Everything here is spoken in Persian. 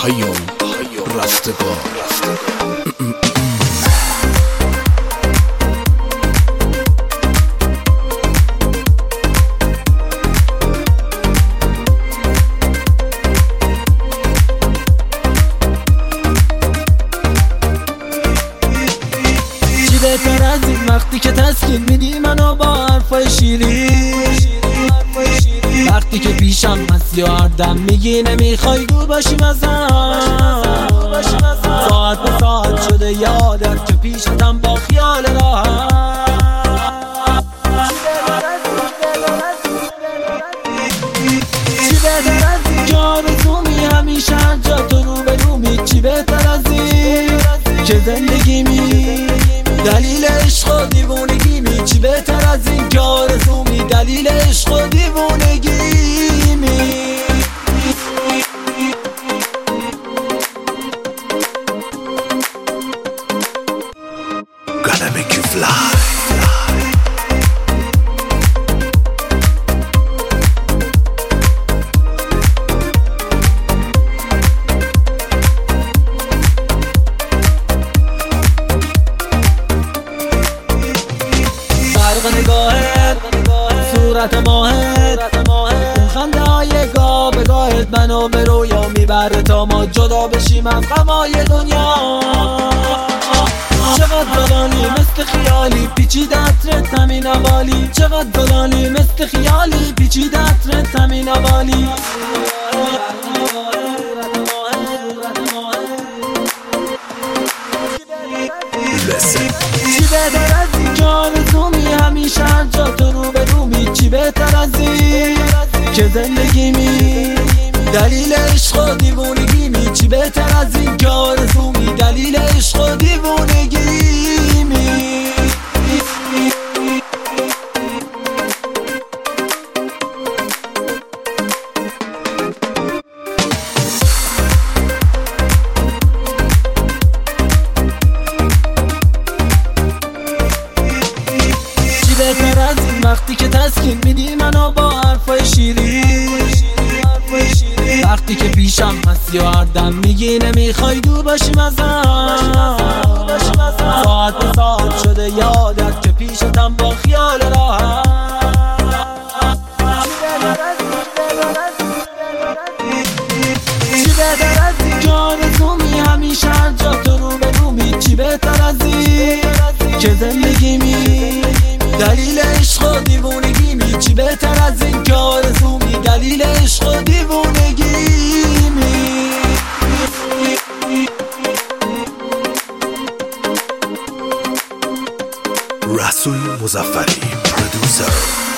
پیام رستگار. چی بهتر از این وقتی که تسکین میدی منو با حرفای شیرین، وقتی که پیشم هست یا هردم میگی نمیخوای دور باشیم ازم. ساعت به ساعت شده یادت که پیشتم با خیال راحت. چی بهتر از این که آرزومی همیشه هر جا تو رو به رومی. چی بهتر از این که زندگی می دلیل عشق و دیوونگی می. چی بهتر از این که آرزومی دلیل عشق و دیوونگی می. Gonna make you fly. برق نگاهت، صورت ماهت، اون خنده های گاه به گاهت منو به رویا میبره تا ما جدا بشیم از غمای دنیا. چقدر زدانی مثل خیالی پیچیده عطرت همین حوالی. چقدر زدانی مثل خیالی پیچیده عطرت همین حوالی. چی بهتر از این که آرزومی همیشه هر جا تو رو به رومی. چی بهتر از این که زندگی می دلیل عشق و دیوونگی می. چی بهتر از این که آرزومی دلیل عشق و دیوونگی می. بهتر از این وقتی که تسکین میدی منو با حرفای شیرین، وقتی که پیشم هست یا هردم میگی نمیخوای دور باشیم ازم. ساعت به ساعت شده یادت که پیشتم با خیال راحت. چی بهتر از این که آرزومی همیشه هر جا تو رو به رومی. چی بهتر از این که زندگی می دلیل عشق و دیوونگی می. چی بهتر از این که آرزومی دلیل عشق و دیوونگی می. رسول مظفری پرودوسر.